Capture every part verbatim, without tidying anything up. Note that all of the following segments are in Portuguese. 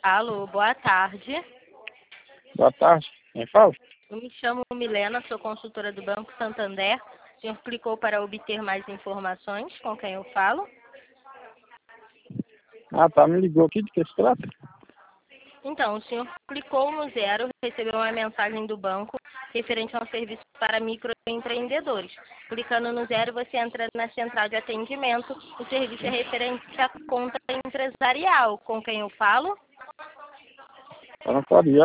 Alô, boa tarde. Boa tarde. Quem fala? Eu me chamo Milena, sou consultora do Banco Santander. O senhor clicou para obter mais informações. Com quem eu falo? Ah, tá. Me ligou aqui. De que se trata? Então, o senhor clicou no zero, recebeu uma mensagem do banco referente a um serviço para microempreendedores. Clicando no zero, você entra na central de atendimento. O serviço é referente à conta empresarial. Com quem eu falo? Tá no Floriel.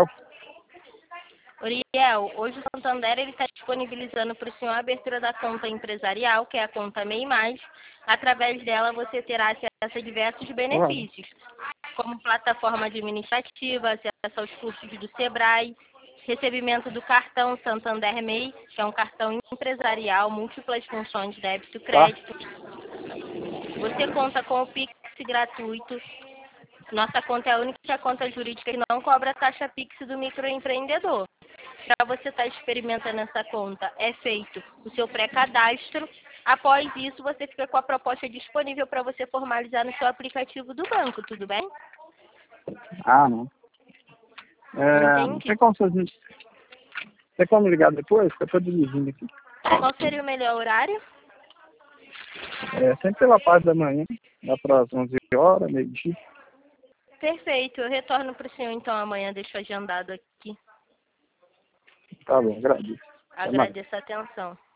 Uriel, hoje o Santander está disponibilizando para o senhor a abertura da conta empresarial, que é a conta MEI Mais. Através dela, você terá acesso a diversos benefícios, como plataforma administrativa, acesso aos cursos do Sebrae, recebimento do cartão Santander MEI, que é um cartão empresarial, múltiplas funções, débito e crédito. Você conta com o Pix gratuito. Nossa conta é a única conta jurídica que não cobra taxa Pix do microempreendedor. Para você estar experimentando essa conta, é feito o seu pré-cadastro. Após isso, você fica com a proposta disponível para você formalizar no seu aplicativo do banco, tudo bem? Ah, não. É, não Entendi. tem como vocês me... Tem como ligar depois? Que eu tô dirigindo aqui. Qual seria o melhor horário? É, sempre pela parte da manhã, lá para as onze horas, meio-dia. Perfeito. Eu retorno para o senhor então amanhã, deixo agendado aqui. Tá bom, agradeço. Até mais. Agradeço a atenção.